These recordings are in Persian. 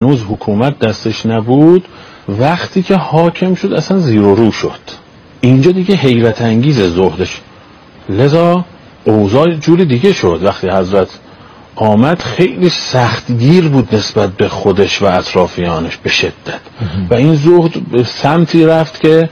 هنوز حکومت دستش نبود، وقتی که حاکم شد اصلا زیر و رو شد. اینجا دیگه حیرت انگیز زهدش. لذا اوضاع جوری دیگه شد. وقتی حضرت آمد خیلی سختگیر بود نسبت به خودش و اطرافیانش به شدت و این زهد به سمتی رفت که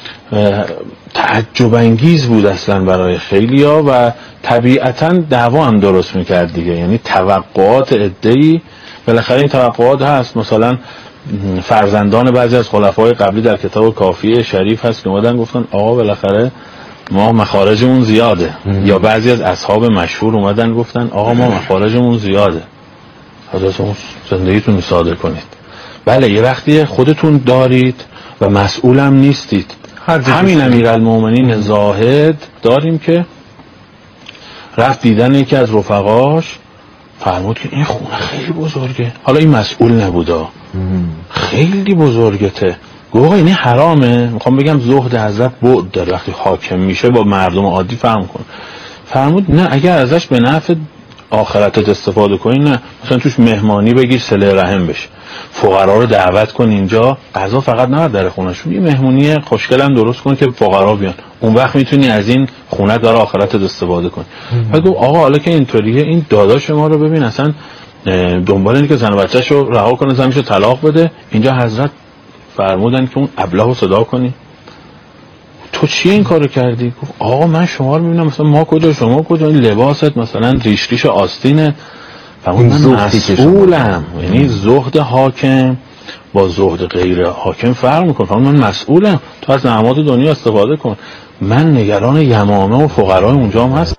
تعجب انگیز بود اصلا برای خیلیا و طبیعتا دعوا هم درست میکرد دیگه. یعنی توقعات عده‌ای، بالاخره این توقعات هست. مثلا فرزندان بعضی از خلفای قبلی در کتاب کافیه شریف هست که اومدن گفتن آقا بالاخره ما مخارجمون زیاده. یا بعضی از اصحاب مشهور اومدن گفتن آقا ما مخارجمون زیاده، حضرت زندگیتون ساده کنید. بله یه وقتی خودتون دارید و مسئولم نیستید. همین امیرالمومنین زاهد داریم که رفت دیدن یکی از رفقاش، فرمود که این خونه خیلی بزرگه. حالا این مسئول نبودا، خیلی بزرگته. گفت اینی حرامه؟ میخوام بگم زهد حضرت بعد داره، وقتی حاکم میشه با مردم عادی فهم کن. فرمود نه، اگر ازش به نفع آخرتت استفاده کنی نه، مثلا توش مهمانی بگیر صله رحم بشه، فقرا رو دعوت کن اینجا، غذا فقط نه در خونه‌شون، یه مهمونی خوشگلم درست کن که فقرا بیان، اون وقت میتونی از این خونه داره آخرتت استفاده کنی. بعد گفت آقا حالا که اینطوریه، این داداش ما رو ببین اصلا دنبال اینه که زن و بچه‌شو رها کنه، زنشو طلاق بده. اینجا حضرت فرمودن که اون ابله رو صدا کنی. تو چی این کارو کردی؟ گفت آقا من شما رو میبینم مثلا ما کجا شما کجا، این لباست مثلا ریش آستینه. فرمود من مسئولم. یعنی زهد حاکم با زهد غیر حاکم فرق میکنه. فرمود من مسئولم، تو از نعمات دنیا استفاده کن، من نگران یمامه و فقرای اونجا هم هست.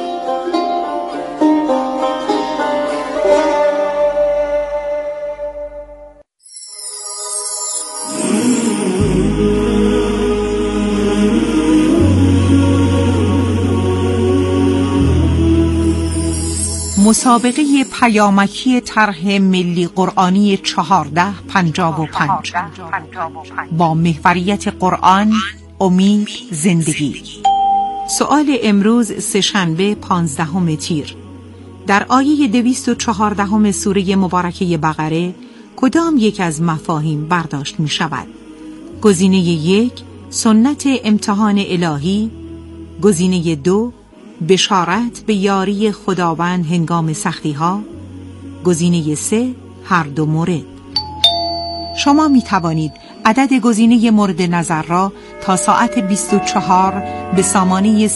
مسابقه پیامکی طرح ملی قرآنی 1455 با محوریت قرآن، امید، زندگی. سؤال امروز سه‌شنبه 15 تیر. در آیه 214 سوره مبارکه بقره کدام یک از مفاهیم برداشت می شود؟ گزینه 1 سنت امتحان الهی، گزینه 2 بشارت به یاری خداوند هنگام سختی ها، گزینه 3 هر دو مورد. شما می توانید عدد گزینه مورد نظر را تا ساعت 24 به سامانه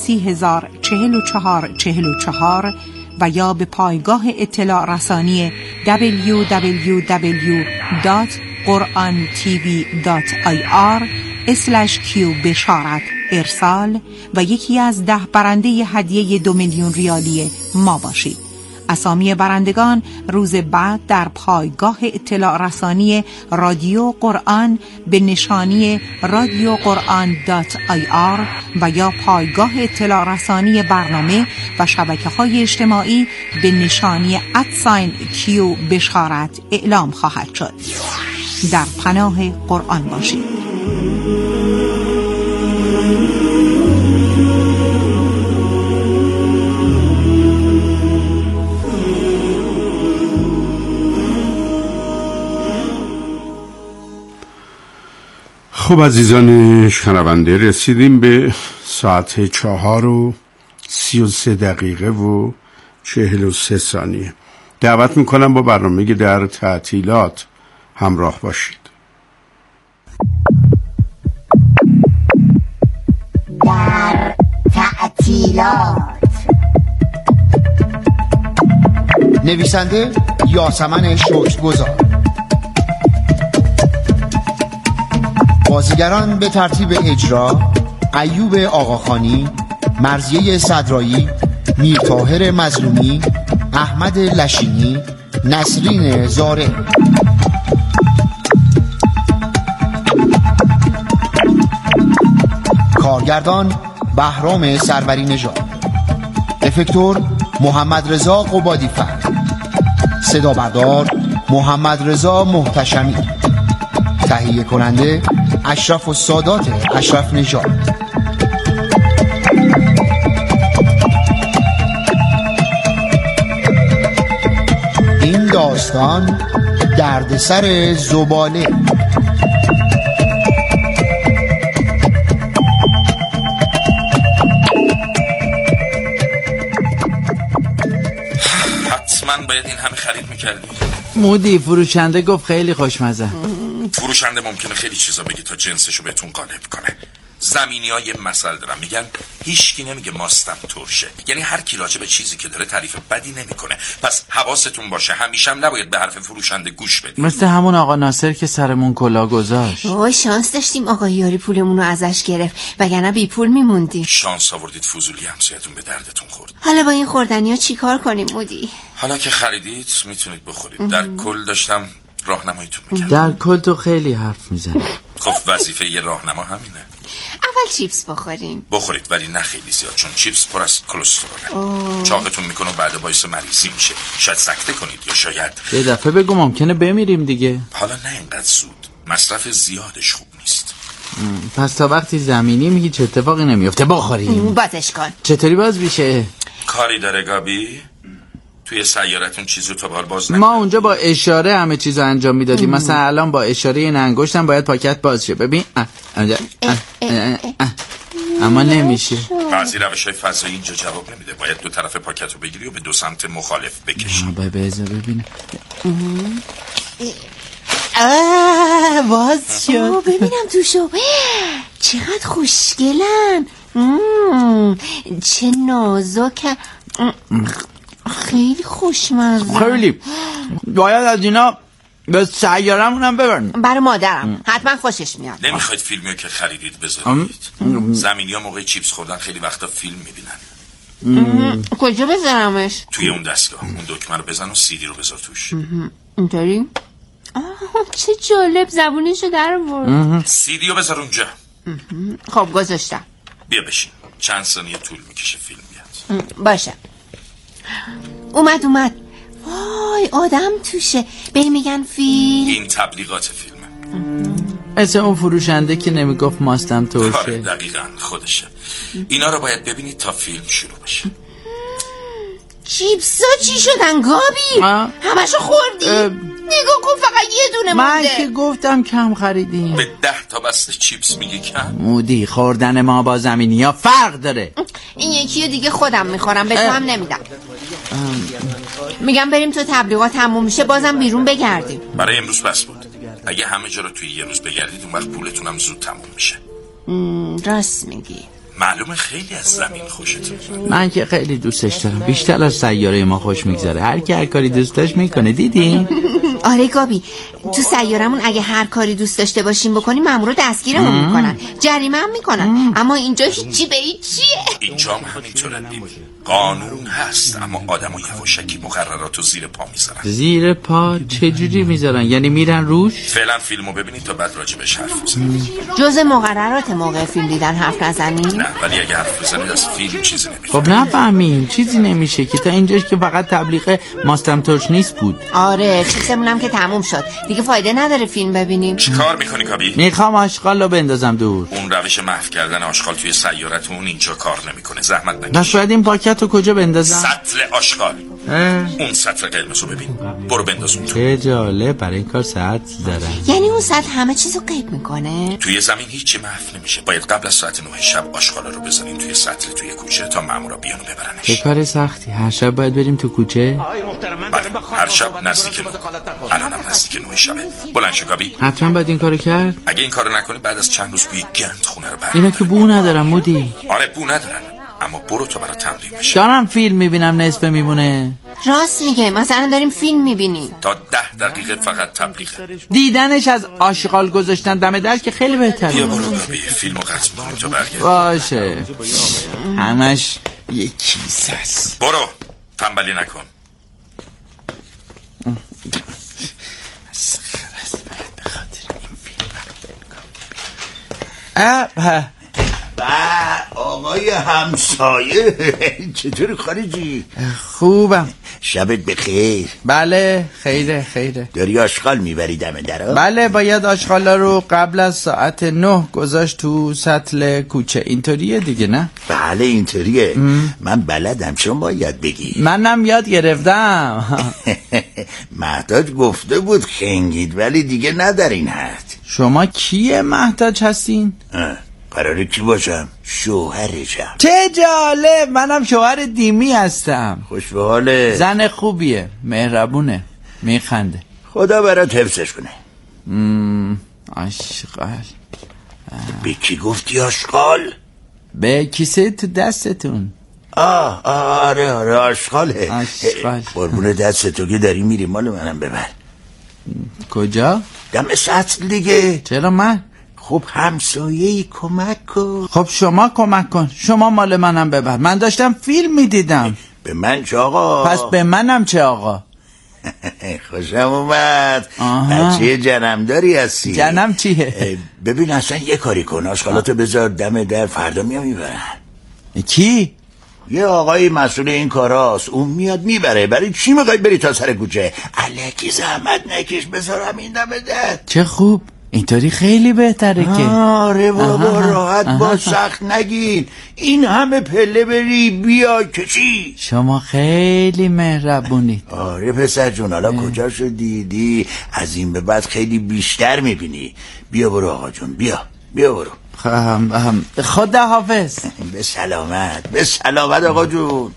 30,044,44 و یا به پایگاه اطلاع رسانی www.qurantv.ir/q بشارت ارسال و یکی از 10 برنده هدیه 2 میلیون ریالی ما باشید. اسامی برندگان روز بعد در پایگاه اطلاع رسانی رادیو قرآن به نشانی radioquran.ir و یا پایگاه اطلاع رسانی برنامه و شبکه‌های اجتماعی به نشانی @q بشارت اعلام خواهد شد. در پناه قرآن باشید. خب عزیزان شنونده، رسیدیم به ساعت 4:33 و 43 ثانیه. دعوت میکنم با برنامه در تعطیلات همراه باشید. در تعطیلات. نویسنده یاسمن شکرگزار. بازیگران به ترتیب اجرا: ایوب آقاخانی، مرضیه صدرایی، میرطاهر مظلومی، احمد لشینی، نسرین زاره. کارگردان بهرام سروری نژاد. افکتور محمد رضا قبادی فر. صدا بردار محمد رضا محتشمی. تهیه کننده اشرف السادات اشرف نژاد. این داستان دردسر زباله. حتما باید این همه خرید میکردی. مودی فروشنده گفت خیلی خوشمزه. فروشنده ممکنه خیلی چیزا بگه تا جنسشو بهتون غالب کنه. زمینی‌ها یه مسئله دارن، میگن هیچکی نمیگه ماستم ترشه، یعنی هر کی راجع به چیزی که داره تعریف بدی نمیکنه. پس حواستون باشه همیشه هم نباید به حرف فروشنده گوش بدید. مثل همون آقا ناصر که سرمون کلا گذاشت. وای شانس داشتیم آقا یاری پولمون رو ازش گرفت، وگرنه بی پول میموندیم. شانس آوردید فضولی همسایتون به دردتون خورد. حالا با این خوردنی‌ها چیکار کنیم مودی؟ حالا که خریدید میتونید بخورید. در کل داشتم راهنماییتون میکردم. در کل تو خیلی حرف میزنی. خب وظیفه یه راهنما همینه. اول چیپس بخوریم. بخورید ولی نه خیلی زیاد، چون چیپس پر از کلستروله. چاقتون میکنه و بعد باعث مریضی میشه. شاید سکته کنید یا شاید یه دفعه بگو ممکنه بمیریم دیگه. حالا نه اینقدر زود، مصرف زیادش خوب نیست. پس تا وقتی زمینی میگی چه اتفاقی نمیفته بخوریم. بازش کن. چطوری باز میشه؟ کاری داره گابی؟ توی سیارتون چیزو تا حال باز ما اونجا با اشاره همه چیزو انجام میدادیم. مثلا الان با اشاره این انگشتم باید پاکت باز شه. ببین اما نمیشه. بعضی روش‌های فضایی اینجا جواب نمیده، باید دو طرف پاکت رو بگیری و به دو سمت مخالف بکشی. ببینه باز شد. ببینم توشو چقدر خوشگلن، چه نازک، خیلی خوشمزه. خیلی باید از اینا به سیارمون هم ببریم. برای مادرم حتما خوشش میاد. نمیخواید فیلمیو که خریدید بذارید؟ زمینی ها موقع چیپس خوردن خیلی وقتا فیلم میبینن. کجا بذارمش؟ توی اون دستگاه اون دکمه رو بزن و سیدی رو بذار توش. اینطوری؟ چه جالب، زبونشو در آورد. سیدی رو بذار اونجا. خب گذاشتم. بیا بشین، چند ثانیه طول میکشه فیلم بیاد. باشه. اومد وای آدم توشه. به میگن فیلم. این تبلیغات فیلمه. مثل اون فروشنده که نمیگفت ماستم ترشه. آره دقیقاً خودشه. اینا رو باید ببینید تا فیلم شروع بشه. چیپسا چی شدن گابی؟ همشو خوردی؟ نگاه کن فقط یه دونه من مونده. که گفتم کم خریدیم. به 10 تا بسته چیپس میگی کم؟ مودی خوردن ما با زمینی ها فرق داره. این یکی دیگه خودم میخورم، به تو هم نمیدم. میگم بریم تو تبلیغات تموم میشه بازم بیرون بگردیم. برای امروز بس بود. اگه همه جا رو توی یه روز بگردید اون وقت پولتون هم زود تموم میشه. راست میگی. معلومه خیلی از زمین خوشتون. من که خیلی دوستش دارم، بیشتر از سیاره ما خوش میگذره. هر کی هر کاری دوستش میکنه. دیدی؟ آره گابی، تو سیارمون اگه هر کاری دوست داشته باشیم بکنیم مامورا دستگیرمون میکنن، جریمه هم میکنن. اما اینجا هیچی به هیچیه. اینجا هم همینطوره. قانون هست اما آدم و یواشکی مقررات رو زیر پا میذارن. زیر پا چجوری میذارن؟ یعنی میرن روش؟ فعلا فیلمو ببینید تا بعد راجبش حرف بزنید. جز مقررات موقع فیلم دیدن حرف نزنید؟ نه ولی اگه حرف بزنید از فیلم چیزی نمیفهمید. خب نفهمیم چیزی نمیشه که تا اینجاش که فقط تبلیغ ماستم ترش نیست بود. آره چیزمونم که تموم شد دیگه، فایده نداره فیلم ببینیم. چی کار میکنی کابی؟ میخوام آشغال رو بندازم دور. اون روش محو کردن آشغال توی سیارتون اینجا کار نمیکنه، زحمت نکش. بس باید این پاکت رو کجا بندازم؟ سطل آشغال. اون سطل قرمز رو ببین، برو بنداز اون تو. چه جالب، برای این کار ساعت دارن. یعنی اون سطل همه چیزو غیب میکنه؟ توی زمین هیچی محو نمیشه. باید قبل از ساعت 9 شب آشغالا رو بزنین توی سطل توی کوچه تا مامورا بیان و ببرنش. چه کار سختی. هر شب باید بریم تو کوچه؟ بله هر شب نزدیک 9. الانم نزدیک 9 شبه. بلند شو گابی. حتما باید این کارو کرد. اگه این کارو نکنی بعد از چند روز بوی گند خونه رو اینا که بو ندارن مودی. آره بو ندارن، اما برو تا برای تمرین بشه. دارم فیلم میبینم نصفه میمونه. راست میگه، مثلا داریم فیلم میبینیم. تا 10 دقیقه فقط تبلیغه. دیدنش از آشغال گذاشتن دم در که خیلی بهتره. بیا برو گابی، فیلمو قطع می‌کنیم تا برگرد. باشه همش یک کیسه است. برو تنبلی نکن. آقای همسایه چطور خارجی؟ خوبم. شبت بخیر. بله خیره. داری آشغال میبری دم درا؟ بله باید آشغالا رو قبل از ساعت 9 گذاشت تو سطل کوچه. اینطوریه دیگه نه؟ بله اینطوریه. من بلدم، چون باید بگی. منم یاد گرفتم. محتاج گفته بود خنگید، ولی دیگه نه در این حد. شما کیه محتاج هستین؟ قراره کی باشم؟ شوهرشم. چه جالب، منم شوهر دیمی هستم. خوش به حاله. زن خوبیه، مهربونه، میخنده. خدا برات حفظش کنه. آشغال. به کی گفتی آشغال؟ به کیسه تو دستتون. آره آشغاله. آشغال. قربون دست تو که داری میری، مال منم ببر. کجا؟ دم سطل دیگه. چرا من؟ خب همسایه‌ای کمک کن. خب شما کمک کن، شما مال منم ببر. من داشتم فیلم میدیدم. به من چه آقا؟ پس به منم چه آقا؟ خوشم اومد. بچه جنمداری هستی. جنم چیه؟ ببین اصلا یه کاری کن، آشغالاتو بذار دم در، فردا میام میبرن. کی؟ یه آقای مسئول این کاراست، اون میاد میبره. برای چی میخوای بری تا سر کوچه؟ الکی زحمت نکش، بذار همین دم در. چه خوب، اینطوری خیلی بهتره که. آره بابا راحت با سخت نگین. این همه پله بری بیا که چی؟ شما خیلی مهربونید. آره پسر جون، حالا کجاشو دیدی؟ از این به بعد خیلی بیشتر میبینی. بیا برو آقا جون، بیا برو. خدا حافظ. به سلامت آقا جون.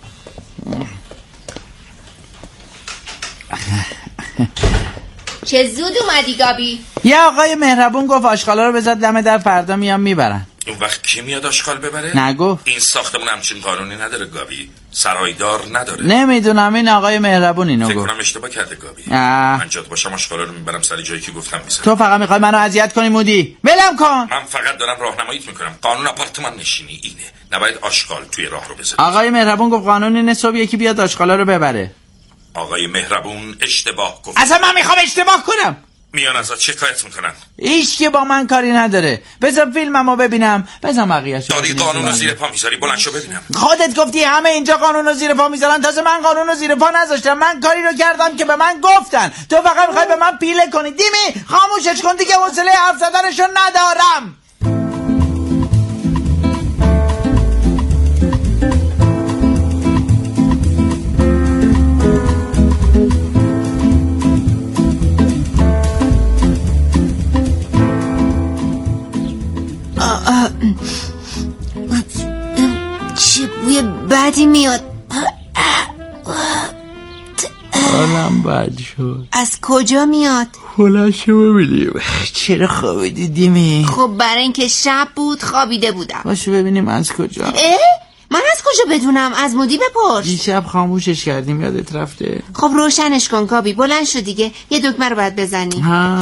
چه زود اومدی گابی؟ یه آقای مهربون گفت آشغالا رو بذار دم در، فردا میام میبرن. اون وقت کی میاد آشغال ببره؟ نگفت. این ساختمون همچین قانونی نداره گابی، سرایدار نداره. نمیدونم، این آقای مهربون اینو گفت. فکر کنم اشتباه کرده گابی. من جات باشم آشغالا رو میبرم سر جایی که گفتم میذارم. تو فقط میخوای منو اذیت کنی مودی. ولم کن. من فقط دارم راهنماییت میکنم. قانون آپارتمان نشینی اینه، نباید آشغال توی راه رو بذاری. آقای مهربون گفت قانون اینه صبح یکی بیاد آشغالا رو ببره. آقای مهربون اشتباه گفت. اصلا من میخوام اشتباه کنم. میان ازت شکایت میکنن. هیچ که با من کاری نداره. بذار فیلممو ببینم، بذار بقیه‌شو. داری قانون رو زیر پا میذاری، بلند شو ببینم. خودت گفتی همه اینجا قانون رو زیر پا میذارن، تازه من قانون رو زیر پا نذاشتم. من کاری رو کردم که به من گفتن. تو فقط میخوای به من پیله کنی. دیمی خاموشش کن دیگه، حوصله حرف زدنشو ندارم. چه بوی بدی میاد. حالم بد شد. از کجا میاد؟ خلاشو ببینیم. چرا خوابیدی دیمی؟ خب برای اینکه شب بود خوابیده بودم. باشو ببینیم از کجا. من از کجا بدونم؟ از مودی بپرس. دیشب خاموشش کردیم، یادت رفته؟ خب روشنش کن گابی، بلند شو دیگه، یه دکمه رو باید بزنی. ها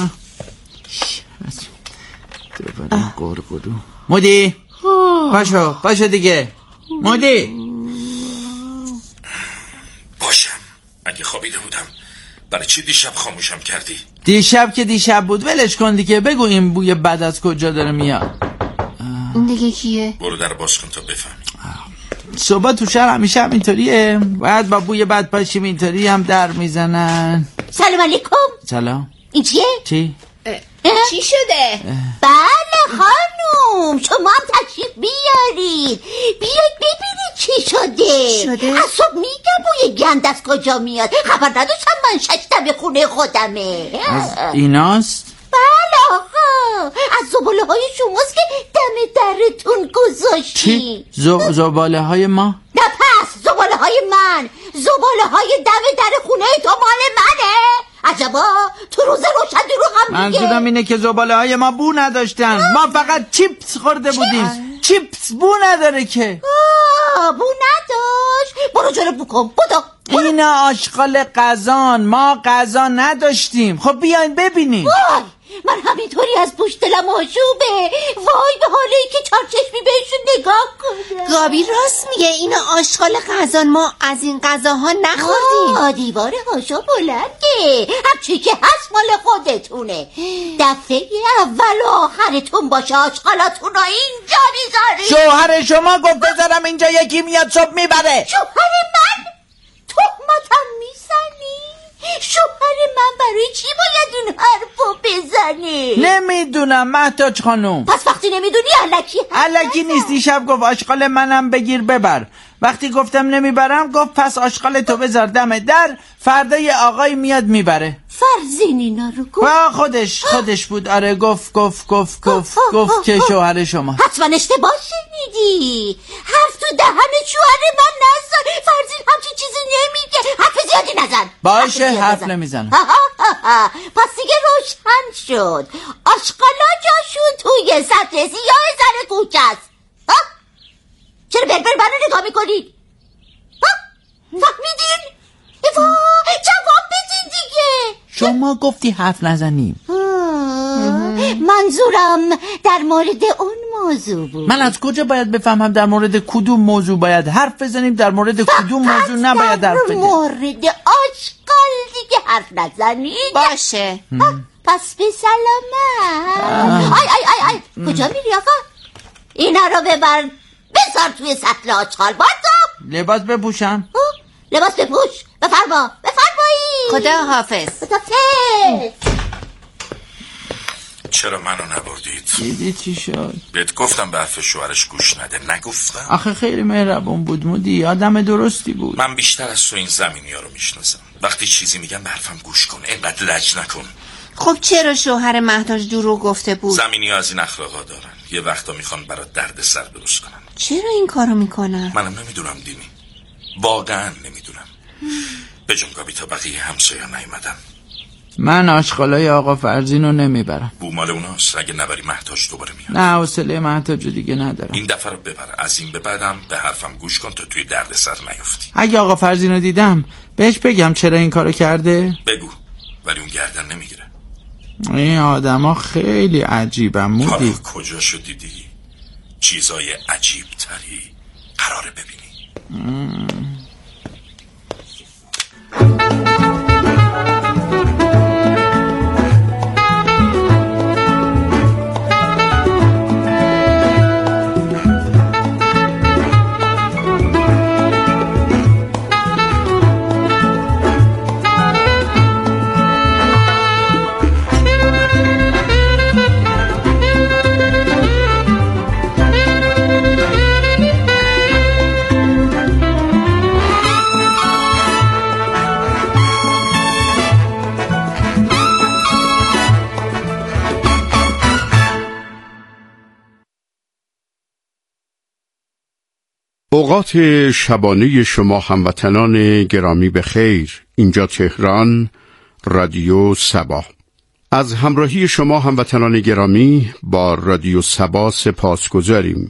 دوباره قرقرو. مودی پاشو دیگه. مودی باشم. اگه خوابیده بودم برای چی دیشب خاموشم کردی؟ دیشب که دیشب بود، ولش کن دیگه. بگو این بوی بد از کجا داره میاد. این دیگه کیه؟ برو در باز کن تا بفهمی. صبح تو شهر همیشه هم اینطوریه، باید با بوی بد پاشیم. اینطوری هم در میزنن. سلام علیکم. سلام. این چیه؟ چی؟ چی شده؟ بله خانوم، شما هم تشریف بیارید. بیاید ببینید چی شده. از صبح میگم بوی گند از کجا میاد. خبر نداشتم، من ششتم به خونه خودمه. از ایناست؟ بله آقا، از زباله های شماست که دم درتون گذاشتین. چی؟ زباله های ما؟ نه پس زباله های من. زباله های دم در خونه تو مال منه. عجبا، تو روز روشن رو هم میگه. منظورم اینه که زباله های ما بو نداشتن. ما فقط چیپس خورده بودیم. چیپس بو نداره که. بو نداشت. برو جلو بو کن. بدو. اینا آشغال قزان، ما قزا نداشتیم. خب بیاین ببینیم. وای، من همینطوری از پشت دلم آشوبه. وای به حالی که چارچشمی بهشون نگاه کنم. گابی راست میگه، اینا آشغال قزان، ما از این غذاها نخوردیم. دیوار هاشو بلنده، همچی که هست مال خودتونه. دفعه اول و آخرتون باشه آشغالاتون رو اینجا میذاری. شوهر شما گفت بذارم اینجا، یکی میاد صبح میبره. شوهر من؟ تهمتم میزنی؟ شوهر من برای چی باید اون حرفو بزنه؟ نمیدونم مهتاج خانوم. پس وقتی نمیدونی الکی نیست. دیشب گفت آشغال منم بگیر ببر. وقتی گفتم نمیبرم گفت پس آشغال تو بذار دم در، فردا یه آقای میاد میبره. فرزین اینا رو گفت؟ خودش بود. آره گفت که شوهر شما. حتما اشتباه شنیدی. حرف تو دهن شوهر من نزن. فرزین همچین چیزی نمیگه. حرف زیادی نزن. باشه حرف نمیزنم. پس دیگه روشن شد. آشغالا جاشون توی سطح سیاه زن کوچه است. چرا بربر منو نگاه میکنید؟ فهمیدین؟ جواب بدین دیگه. شما گفتی حرف نزنیم. منظورم در مورد اون موضوع بود. من از کجا باید بفهمم در مورد کدوم موضوع باید حرف بزنیم، در مورد کدوم موضوع نباید حرف بزنیم؟ در مورد آشغال دیگه حرف نزنید. باشه. پس به سلامت. آی کجا میری آقا؟ اینا رو ببر بذار توی سطل آشغال. بازم لباس بپوشم. لباس بپوش. بفرمایی. خدا حافظ. چرا منو نبردید؟ دیدی چی شد؟ بهت گفتم به حرف شوهرش گوش نده. نگفتم؟ آخه خیلی مهربون بود مودی. آدم درستی بود. من بیشتر از تو این زمینی ها رو میشناسم. وقتی چیزی میگم به حرفم گوش کن. اینقدر لج نکن. خب چرا شوهر مهتاج دروغ گفته بود؟ زمینی ها از این اخلاقا دارن. یه وقتا میخوان برات درد سر درست کنن. چرا این کارو میکنن؟ منم نمیدونم دینی. واقعا نمیدونم. به جنگابی تا بقیه همسایا نیومدن. من آشغالای آقا فرزین رو نمیبرم. بو مال اوناست. اگه نبری مهتاج دوباره میاد. نه حوصله مهتاج دیگه ندارم. این دفعه رو ببر. از این به بعدم به حرفم گوش کن تا توی درد سر نیفتی. اگه آقا فرزین رو دیدم بهش بگم چرا این کارو کرده؟ بگو. ولی اون گردن نمیگیره. این آدم ها خیلی عجیبن مودی. حالا کجا شو دیدی؟ چیزای عجیب تری قراره ببینی. اوقات شبانه شما هموطنان گرامی بخیر. اینجا تهران، رادیو سبا. از همراهی شما هموطنان گرامی با رادیو سبا سپاسگزاریم.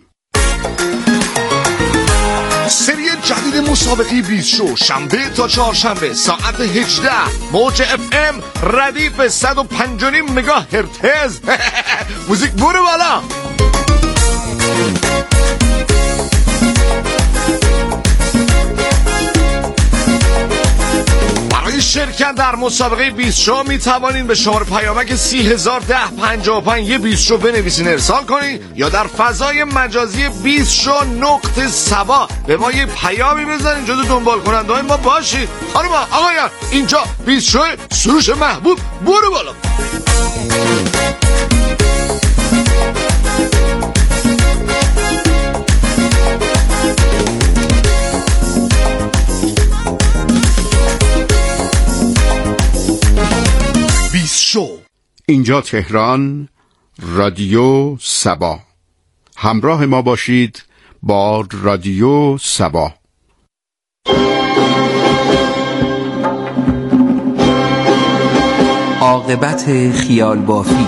سری جدید مسابقه 20 شو شنبه تا چهارشنبه ساعت 18 موج FM ردیف 105.5 مگاهرتز. موزیک برو بالا. برای شرکت در مسابقه 20 شو می توانید به شماره پیامک 301055 یه 20 شو بنویسین ارسال کنید یا در فضای مجازی 20 شو نقطه سبا به ما یه پیامی بزنید. جزو دنبال کننده های ما باشید. خانم آقایان اینجا 20 شو سروش محبوب. برو بالا. شو. اینجا تهران، رادیو سبا. همراه ما باشید با رادیو سبا. عاقبت خیال بافی.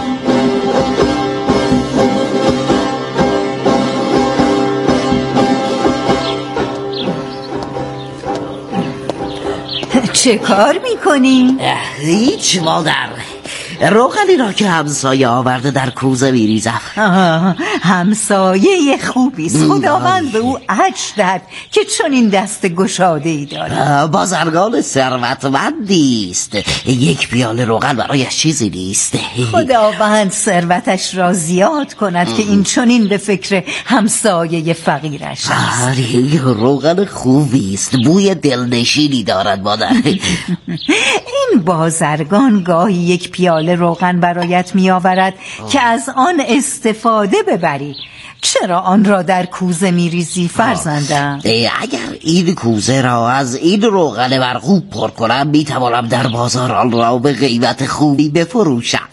چه کار میکنی؟ هیچ مادر. روغنی را که همسایه آورده در کوزه میریزم. همسایه خوبیست. خداوند به او عجز دهد که چون این دست گشاده ای دارد. بازرگان ثروتمندیست. یک پیاله روغن برایش چیزی نیست. خداوند ثروتش را زیاد کند که این چنین به فکر همسایه فقیرش است. روغن خوبیست. بوی دلنشینی دارد مادر. این این بازرگان گاهی یک پیاله روغن برایت می آورد که از آن استفاده ببری. چرا آن را در کوزه می ریزی فرزندم؟ اگر این کوزه را از این روغن مرغوب پر کنم می توانم در بازار آن را به قیمت خوبی بفروشم.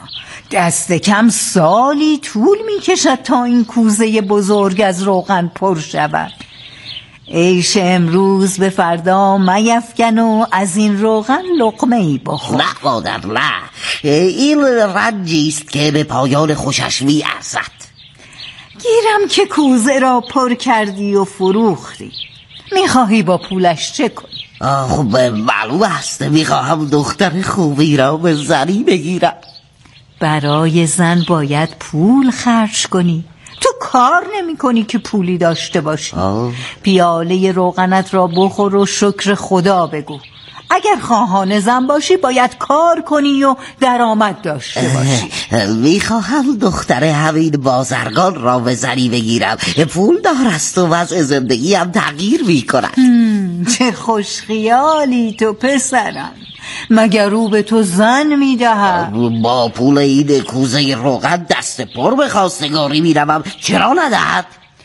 دست کم سالی طول می کشد تا این کوزه بزرگ از روغن پر شود. عیش امروز به فردا میفکن و از این روغن لقمه ای بخور. نه مادر نه، این رنجی است که به پایان خوشش می ارزد. گیرم که کوزه را پر کردی و فروختی. میخواهی با پولش چه کنی؟ خب معلوم است میخواهم دختر خوبی را به زنی بگیرم. برای زن باید پول خرج کنی. تو کار نمی کنی که پولی داشته باشی. پیاله روغنت را بخور و شکر خدا بگو. اگر خواهان زن باشی باید کار کنی و درآمد داشته باشی. میخواهم دختر همین بازرگان را به زنی بگیرم. پول دار است و وضع زندگیم تغییر میکند. چه خوش خیالی تو پسرم. مگر او به تو زن میدهد؟ با پول این کوزه روغن دست پر به خواستگاری میروم، چرا ندهد؟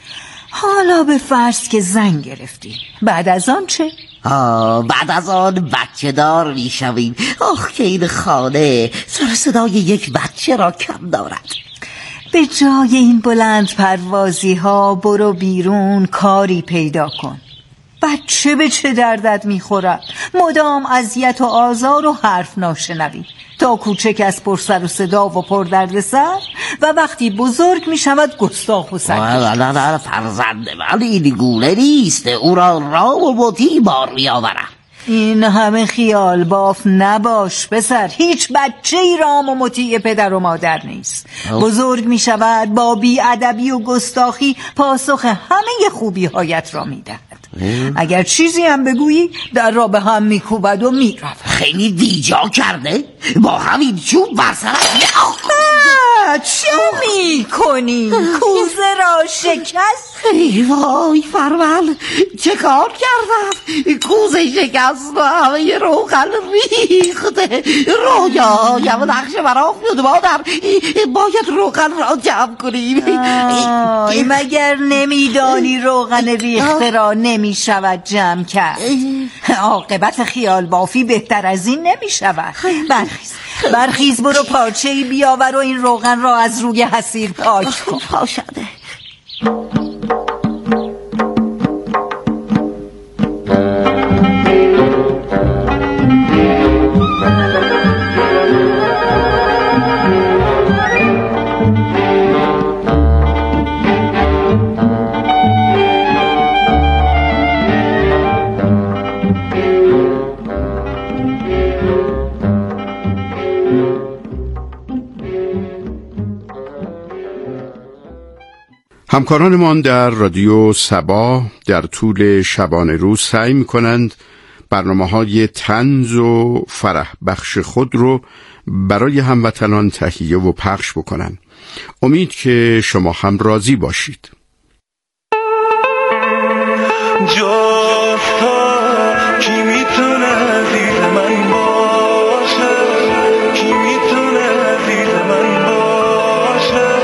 حالا به فرض که زن گرفتی، بعد از آن چه؟ بعد از آن بچه دار میشویم. که این خانه سر صدای یک بچه را کم دارد. به جای این بلند پروازی ها برو بیرون کاری پیدا کن. بچه به چه دردت میخورد؟ مدام اذیت و آزار و حرف ناشنوی تا کوچک از پر سر و صدا و پر درد سر و وقتی بزرگ میشود گستاخ و سرکش. نه فرزند من این گونه نیست. او را رام و مطیع بار میآورم. این همه خیال باف نباش پسر. هیچ بچه ای رام و مطیع پدر و مادر نیست. بزرگ می شود با بی‌ادبی و گستاخی پاسخ همه خوبی هایت را می دهد. اگر چیزی هم بگویی در را به هم می کوبد و می رود. خیلی دیجا کرده با همین چوب بر سرش. چه می کنی؟ کوزه را شکست؟ ای وای فرمل، چه کار کردم؟ کوزه شکست و همه روغن ریخته. رویایم نقش برام میاد مادر. باید روغن را جمع کنیم. مگر نمیدانی روغن ریخته را نمی شود جمع کرد؟ عاقبت خیال بافی بهتر از این نمی شود. برخیز برو پارچه‌ای بیاور و این روغن را از روی حسیر پاک کن. پاشده. همکارانمان در رادیو صبا در طول شبانه روز سعی می‌کنند برنامه‌های طنز و فرح بخش خود رو برای هموطنان تهیه و پخش بکنند. امید که شما هم راضی باشید. کی میتونه دید من باشه؟ کی میتونه دید من باشه؟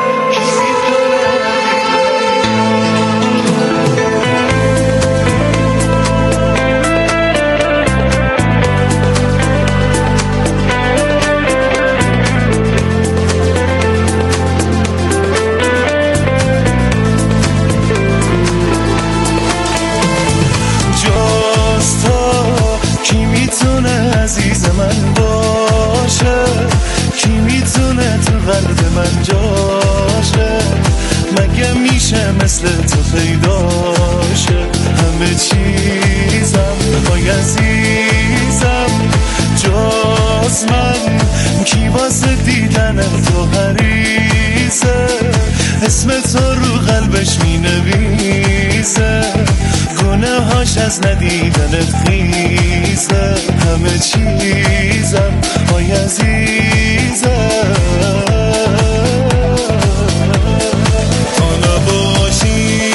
عزیز من باشه؟ کی میتونه تو قلب من جاشه؟ مگه میشه مثل تو پیداشه؟ همه چیزم وای عزیزم جز من کی واسه دیدن تو حریصه؟ اسم تو رو قلبش مینویسه، گناهاش از ندیدنت خیزه. همه چیزم وای عزیزم تو نباشی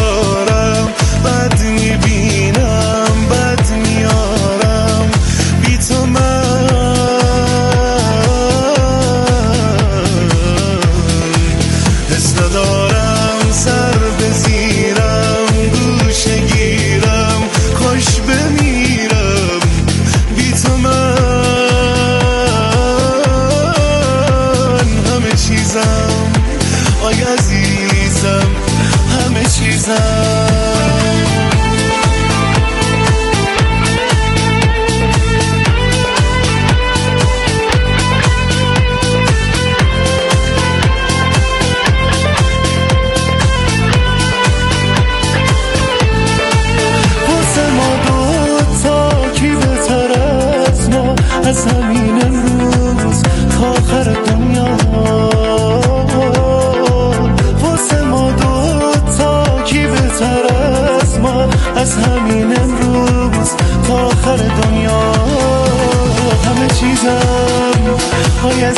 بیقرارم، بد میبینم بد میارم، بی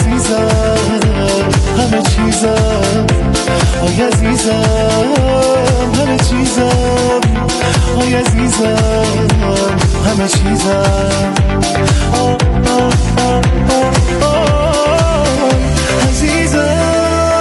عزیزم همه چیزم آی عزیزم همه چیزم آی عزیزم همه چیزم عزیزم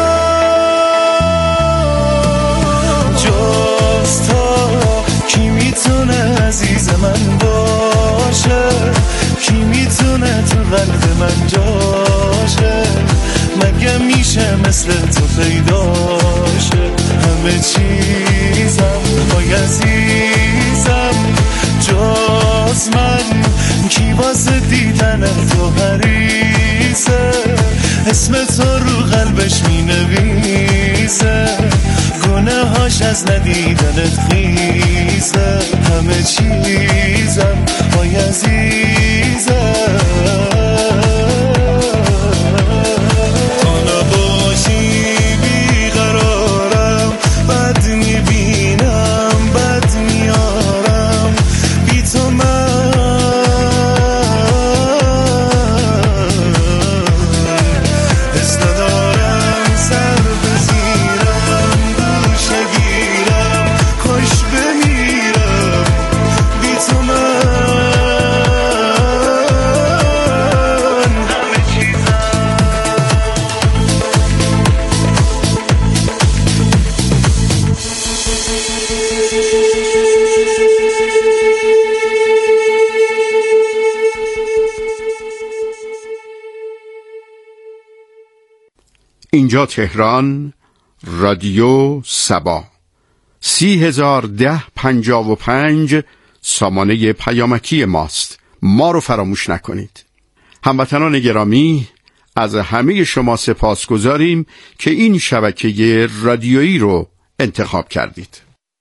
جز تو کی میتونه عزیز من باشه کی میتونه تو قلب من جاشه مگه میشه مثل تو پیداشه همه چیزم آی عزیزم جز من کی واسه دیدن تو حریصه اسم تو رو قلبش می نویسه گناهاش از ندیدنت خیسه همه چیزم آی عزیزم تا نباشی بیقرارم بد میبینم بد میارم بی تو من حس ندارم سر بزیرم گوشه گیرم کاش بمیرم بی تو من همه چیزم اینجا تهران، رادیو سبا 301055 سامانه پیامکی ماست. ما رو فراموش نکنید. هموطنان گرامی، از همه شما سپاسگزاریم که این شبکه رادیویی رو انتخاب کردید.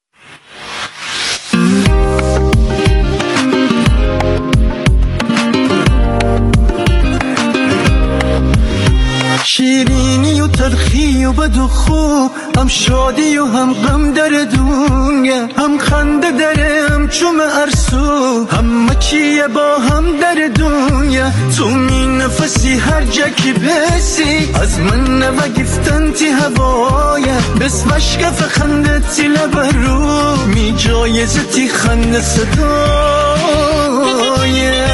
شیرینی و تلخی و بد و خوب هم شادی و هم غم در دنیا هم خنده داره هم چوم ارسو همه چیه با هم در دنیا تو می نفسی هر جا که بسی از من نوه گفتن تی هوایا بس مشکف خنده تی لبرو می جایزه تی خنده صدایا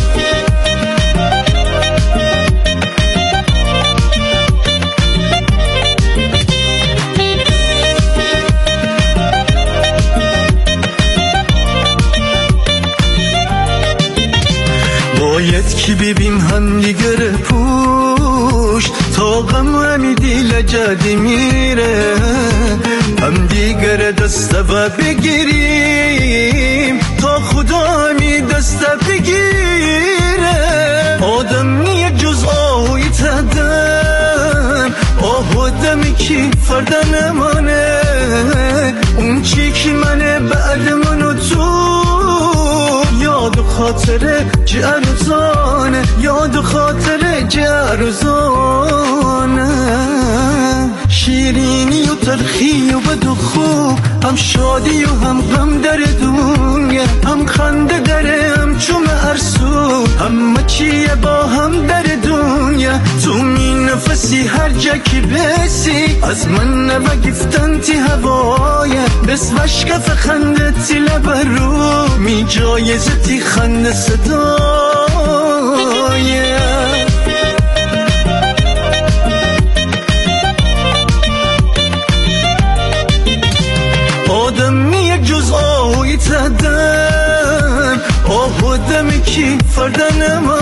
باید که ببین هم دیگر پوشت تا غم همی دیل جدی میره هم دیگر دسته و بگیریم تا خدا همی دسته بگیره آدم نیه جز آهوی تدن آهودمی که فرد نمانه اون چی که منه بعد منو تو یاد و خاطره جرزانه یاد و خاطره جرزانه شیرینی و تلخی و بد و خوب هم شادی و هم غم در دنیا هم خنده داره هم چوم ارسو همه چیه با هم در دنیا تو می نفسی هر جا که بسی از من نوه گفتن تی هوایا بس مشکف خنده تی لبرو می جایزه تی خنده صدایا آدم نیه جز آهوی تدن آهودمی که فردن ما